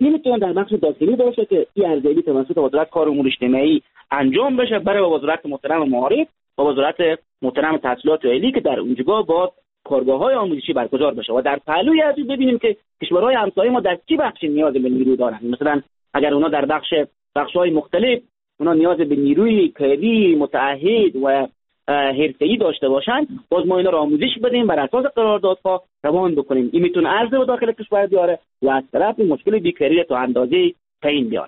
نمیتونه در بخش داخلی باشه که این ارزیابی توسط وزارت کار امور اجتماعی انجام بشه برای وزارت محترم معارف و وزارت محترم تحصیلات عالی که در اونجا با کارگاه‌های آموزشی برگزار بشه و در پهلوی از این ببینیم که کشورهای همسایه ما در چه بخشی نیاز به نیرو دارن. مثلا اگر اونا در بخش‌های مختلف اونا نیاز به نیروی کاری متعهد و حرفه‌ای داشته باشن، باز ما اینا رو آموزش بدیم بر اساس قراردادها روان بکنیم. این میتونه عرضه و داخل کشور بیاره و از طرف مشکل بیکاری تا اندازه تعیین بیاره.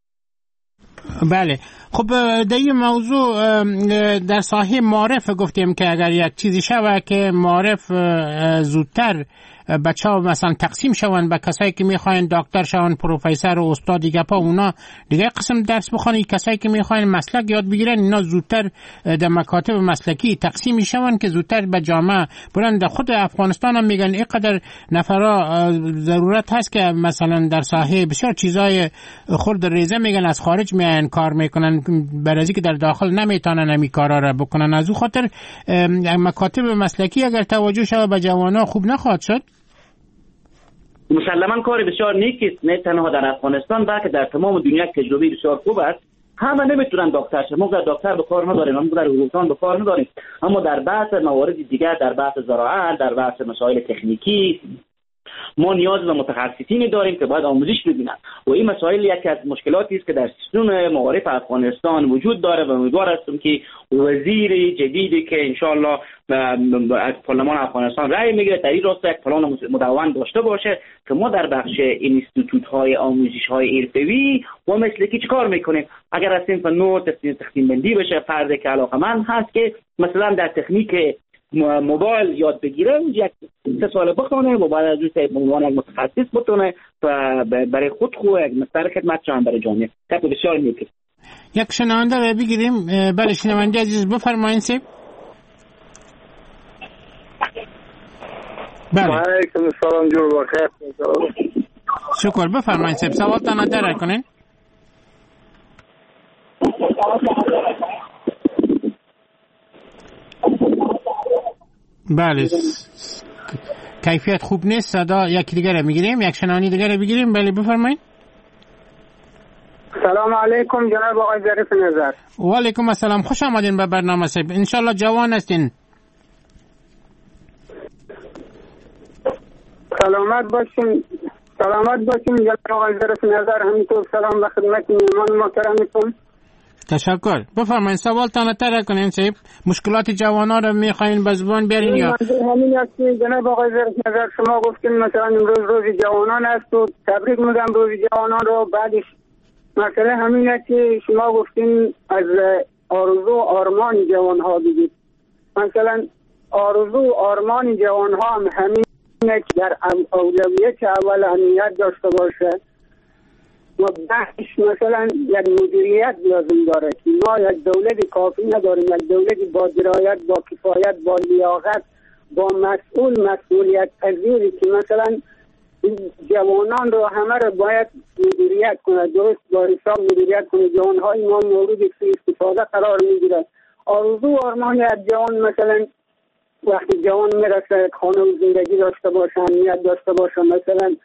بله خب در این موضوع در ساحه معارف گفتیم که اگر یک چیزی شود که معارف زودتر بچه‌ها مثلا تقسیم شوند به کسایی که میخواین دکتر شوند، پروفسور و استاد دیگه پا اونا دیگه قسم درس بخونن، کسایی که میخواین مسلک یاد بگیرن اینا زودتر در مکاتب مسلکی تقسیم شوند که زودتر به جامعه برن. در خود افغانستان هم میگن اینقدر نفرا ضرورت هست که مثلا در ساحه بسیار چیزای خرد ریزه میگن از خارج میان کار میکنن برای اینکه در داخل نمیتونن همین کارا را بکنن. از اون خاطر مکاتب مسلکی اگر توجه شود به جوانان خوب نخواهد شد. مسلماً کار بسیار نیکی است، نه تنها در افغانستان بلکه در تمام دنیا تجربه بسیار خوب است. همه نمیتونن دکتر شن، ما دکتر به کار نداریم، ما در حقوقدان به کار نداریم، اما در بحث موارد دیگر، در بحث زراعت، در بحث مسائل تکنیکی ما نیاز به متخصصینی داریم که باید آموزش ببینن و این مسائل یکی از مشکلاتی است که در سیستم معارف افغانستان وجود داره و امیدوار هستم که وزیر جدیدی که انشالله از پارلمان افغانستان رأی میگیره در این راستا یک پلان مدون داشته باشه که ما در بخش اینستیتوت های آموزش های حرفه‌ای و مسلکی چیکار میکنیم. اگر از صنف نو تقسیم بندی بشه، فردی که علاقه‌مند هست که مثلا در تکنیک موبایل یاد بگیره، یک 3 سال بخونه و بعد از اون به عنوان یک متخصص بتونه برای خود یک مستر خدمت جان برای جامعه. خیلی بسیار نیکی. یک شنونده رو بگیریم. بله شنونده عزیز بفرمایید سیب. بله. علیکم السلام جور بخیر. شکر بفرمایید سیب. سوالتان در کنین. بله کیفیت خوب نیست، صدا یکی دیگه رو میگیریم، یک شنانی دیگه رو بگیریم. بله بفرمایید. سلام علیکم جناب آقای ظریف نظر. و علیکم السلام، خوش آمدین به برنامه صاحب. انشالله جوان هستین. سلامت باشین جناب آقای ظریف نظر. همینطور سلام به خدمت مهمان محترمتون. تشکر. بفرمایید سوالتان طرح کنین صاحب. مشکلات جوانان رو میخواین به زبان بیارین یا همین است که جناب آقای ظریف نظر شما گفتین مثلا امروز روز جوانان است و تبریک میگم روز جوانان رو. بعدش مسئله همین است که شما گفتین از آرزو و آرمان جوان ها بگید. مثلا آرزو و آرمان جوان ها هم همین است در اولویت اول اهمیت داشته باشه و بعدش مثلا یک مدیریت لازم داره که ما یک دولت کافی نداریم، یک دولت با درایت، با کفایت، با لیاقت، با مسئولیت پذیری که مثلا جوانان رو همه رو باید مدیریت کنه، درست با حساب مدیریت کنه. جوانهای ما مورد سوء استفاده قرار میگیره. آرزو و آرمان از جوان مثلا وقتی جوان میرسه خانه و زندگی داشته باشه، امنیت داشته باشه، مثلا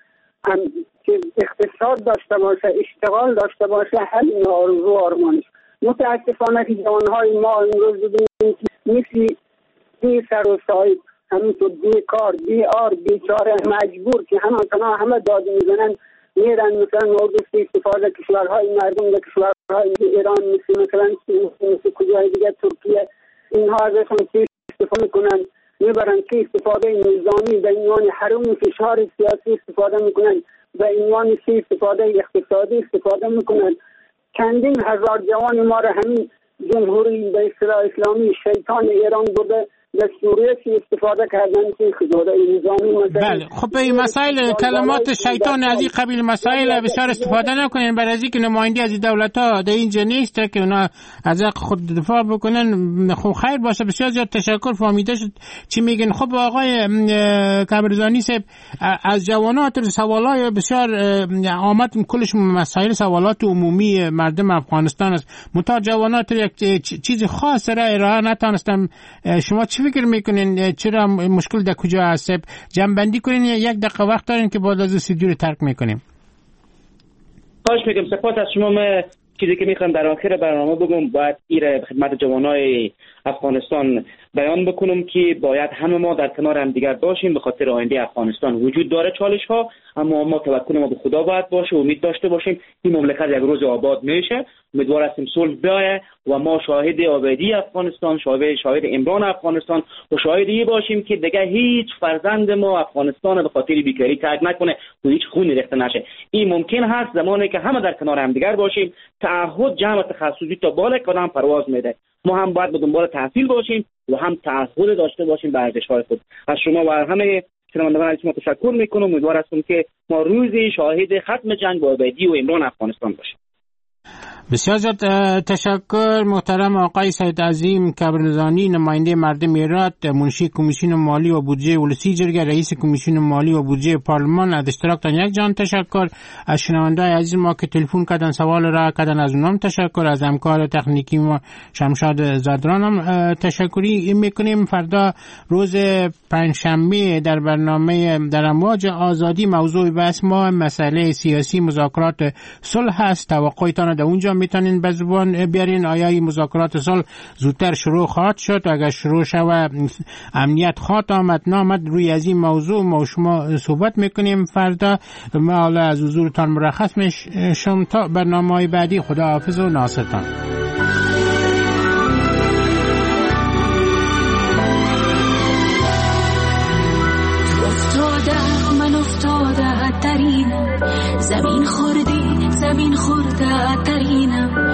که اقتصاد داشته باشه، اشتغال داشته باشه، همین آرزو و آرمانش. متاسفانه که جوانهای ما امروز ببینیم که مثل بی سر و صاحب، همینطور بیکار، بیار، بیچاره، مجبور که همه داد میزنن میرن مثلا مورد استفاده کشورهای مردم، کشورهای ایران مثل کجای دیگه، ترکیه، اینها ازشون استفاده میکنن، میبرن که استفاده نظامی به عنوان حرم فشار سیاسی استفاده میکنن، به عنوان استفاده اقتصادی استفاده میکنن. چندین هزار جوان ما را همین جمهوری به اصطلاح اسلامی شیطان ایران بوده در سوریه استفاده کردن که خداده نظامی مثلا. بله خب به این مسائل کلمات شیطان از این قبیل مسائل بسیار استفاده نکنین، برای از اینکه نماینده از دولت ها در اینجا نیست که اونا از حق خود دفاع بکنن. خب خیر باشه، بسیار زیاد تشکر، فهمیده شد چی میگن. خب آقای کبرزانی صاحب از جوانات سوالای بسیار آمد، کلش مسائل سوالات عمومی مردم افغانستان است، متا جوانات یک چیز خاص را ارائه نتونستم. شما چی فکر میکنین چرا مشکل در کجا هست؟ جمع بندی کنین، یک دقیقه وقت دارین که بعد از استودیو رو ترک میکنیم. خواهش میکنم. سپاس از شما. من چیزی که میخوام در آخر برنامه بگم، باید ایره خدمت جوانای افغانستان بیان بکنم که باید همه ما در کنار هم دیگر باشیم، به خاطر آینده افغانستان وجود داره چالش ها، اما ما توکل ما به خدا باید باشه، امید داشته باشیم این مملکت یک روز آباد میشه. امیدوار هستیم صلح بیاید و ما شاهد آبادی افغانستان، شاهد عمران افغانستان و شاهد این باشیم که دیگه هیچ فرزند ما افغانستان به خاطر بیکاری ترک نکنه و هیچ خونی ریخته نشه. این ممکن هست زمانی که همه در کنار هم دیگر باشیم. تعهد جمع تخصصی تا بالا قدم پرواز میده. ما هم باید به دنبال تحصیل باشیم و هم تعهد داشته باشیم به ارزش‌های خود. از شما و همه شنوندگان عزیز تشکر میکنم. امیدوار هستم که ما روزی شاهد ختم جنگ و آبادی و عمران افغانستان باشیم. بسیار زیاد تشکر محترم آقای سید عظیم کبرنزانی، نماینده مردم ایران، منشی کمیسیون مالی و بودجه ولسی جرگه، رئیس کمیسیون مالی و بودجه پارلمان. از اشتراکتان یک جان تشکر. از شنونده‌های عزیز ما که تلفن کردن، سوال را کردن، از اونم تشکر. از همکار تکنیکی ما شمشاد زدران هم تشکری میکنیم. فردا روز پنجشنبه در برنامه در امواج آزادی موضوع بحث ما مسئله سیاسی مذاکرات صلح است. توقعتان در اونجا میتونین به زبان بیارین. آیا این مذاکرات صلح زودتر شروع خواهد شد؟ اگر شروع شود امنیت خواهد آمد نامد؟ روی از این موضوع ما شما صحبت میکنیم فردا. ما حالا از حضورتان مرخص میشم تا برنامه‌های بعدی. خدا حافظ و ناصرتان. من افتاده ترینم، زمین خورده ترینم،